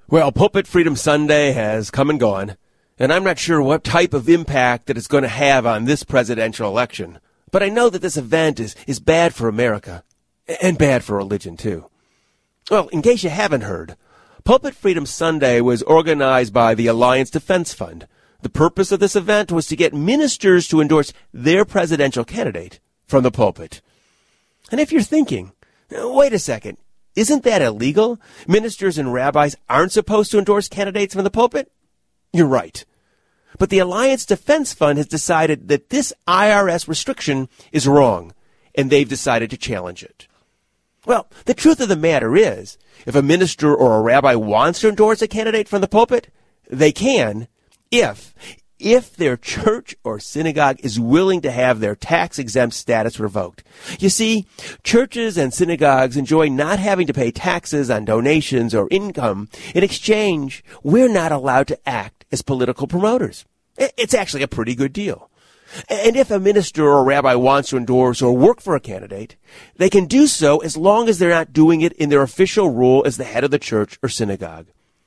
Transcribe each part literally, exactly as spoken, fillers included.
Well, Pulpit Freedom Sunday has come and gone, and I'm not sure what type of impact that it's going to have on this presidential election. But I know that this event is, is bad for America, and bad for religion, too. Well, in case you haven't heard, Pulpit Freedom Sunday was organized by the Alliance Defense Fund. The purpose of this event was to get ministers to endorse their presidential candidate from the pulpit. And if you're thinking, wait a second, isn't that illegal? Ministers and rabbis aren't supposed to endorse candidates from the pulpit? You're right. But the Alliance Defense Fund has decided that this I R S restriction is wrong, and they've decided to challenge it. Well, the truth of the matter is, if a minister or a rabbi wants to endorse a candidate from the pulpit, they can, if, if their church or synagogue is willing to have their tax-exempt status revoked. You see, churches and synagogues enjoy not having to pay taxes on donations or income. In exchange, we're not allowed to act as political promoters. It's actually a pretty good deal. And if a minister or a rabbi wants to endorse or work for a candidate, they can do so as long as they're not doing it in their official role as the head of the church or synagogue.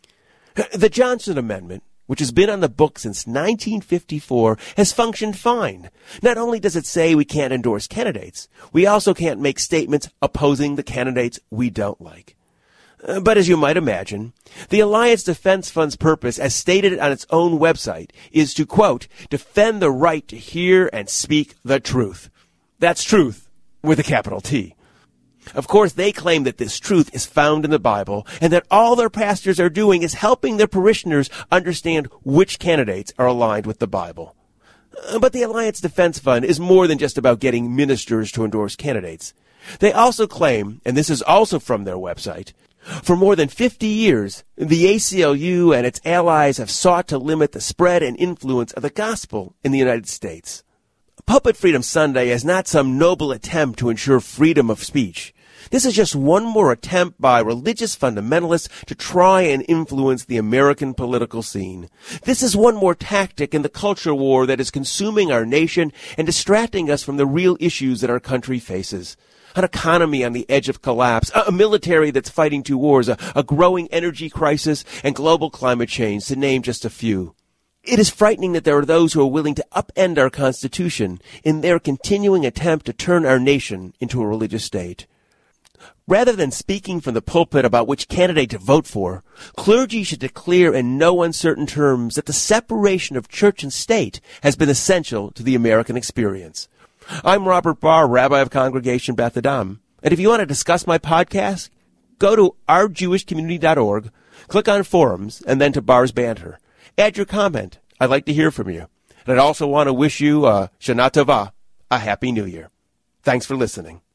The Johnson Amendment, which has been on the books since nineteen fifty-four, has functioned fine. Not only does it say we can't endorse candidates, we also can't make statements opposing the candidates we don't like. Uh, but as you might imagine, the Alliance Defense Fund's purpose, as stated on its own website, is to, quote, defend the right to hear and speak the truth. That's truth with a capital T. Of course, they claim that this truth is found in the Bible and that all their pastors are doing is helping their parishioners understand which candidates are aligned with the Bible. But the Alliance Defense Fund is more than just about getting ministers to endorse candidates. They also claim, and this is also from their website, for more than fifty years, the A C L U and its allies have sought to limit the spread and influence of the gospel in the United States. Pulpit Freedom Sunday is not some noble attempt to ensure freedom of speech. This is just one more attempt by religious fundamentalists to try and influence the American political scene. This is one more tactic in the culture war that is consuming our nation and distracting us from the real issues that our country faces. An economy on the edge of collapse, a military that's fighting two wars, a, a growing energy crisis, and global climate change, to name just a few. It is frightening that there are those who are willing to upend our Constitution in their continuing attempt to turn our nation into a religious state. Rather than speaking from the pulpit about which candidate to vote for, clergy should declare in no uncertain terms that the separation of church and state has been essential to the American experience. I'm Robert Barr, Rabbi of Congregation Beth Adam, and if you want to discuss my podcast, go to our jewish community dot org, click on Forums, and then to Barr's Banter. Add your comment. I'd like to hear from you. And I'd also want to wish you a Shana Tova, a Happy New Year. Thanks for listening.